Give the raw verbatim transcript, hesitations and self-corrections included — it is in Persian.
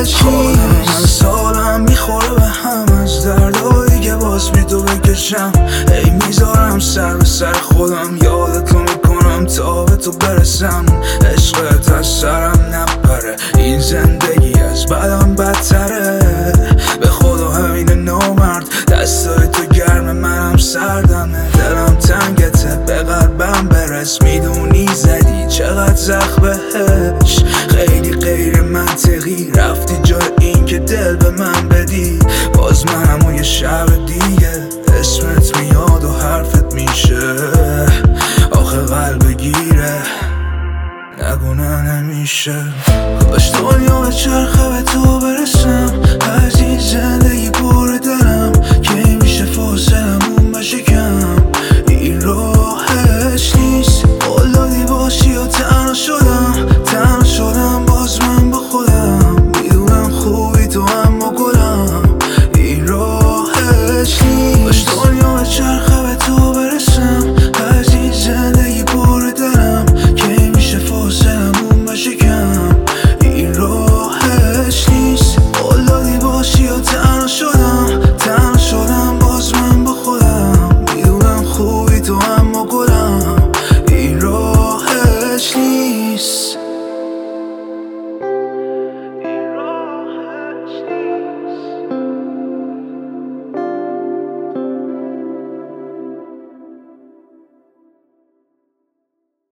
همه سالم میخوره به هم از دردایی که باز بی تو بکشم. ای میذارم سر به سر خودم یادتو میکنم تا به تو برسم. عشقت از سرم نپره، این زندگی از بدم بدتره. به خدا همین نامرد دستای تو گرم منم سردمه. دلم تنگته به قلبم برس، میدونی زدی چقدر زخم بهش. خیلی غیر منطقی رفتی جای این که دل به من بدی. باز منم و یه شب دیگه اسمت میاد و حرفت میشه. آخه قلب گیره نگو نه نمیشه. کاش دنیا به چرخه به تو برسم. از این زندگی پر دلم که میشه فاصلمون بشه کم. این راهش نیست قول دادی باشی و تنها شدم. تنها شدم باز من با خودم. میدونم خوبی تو اما گلم. این راهش نیست. کاش دنیا به چرخه به تو برسم. از این زندگی پر دلم که میشه فاصلمون بشه کم. این راهش نیست قول دادی باشی و تنها شدم. تنها شدم باز من با خودم. میدونم خوبی تو اما گلم. این راهش نیست.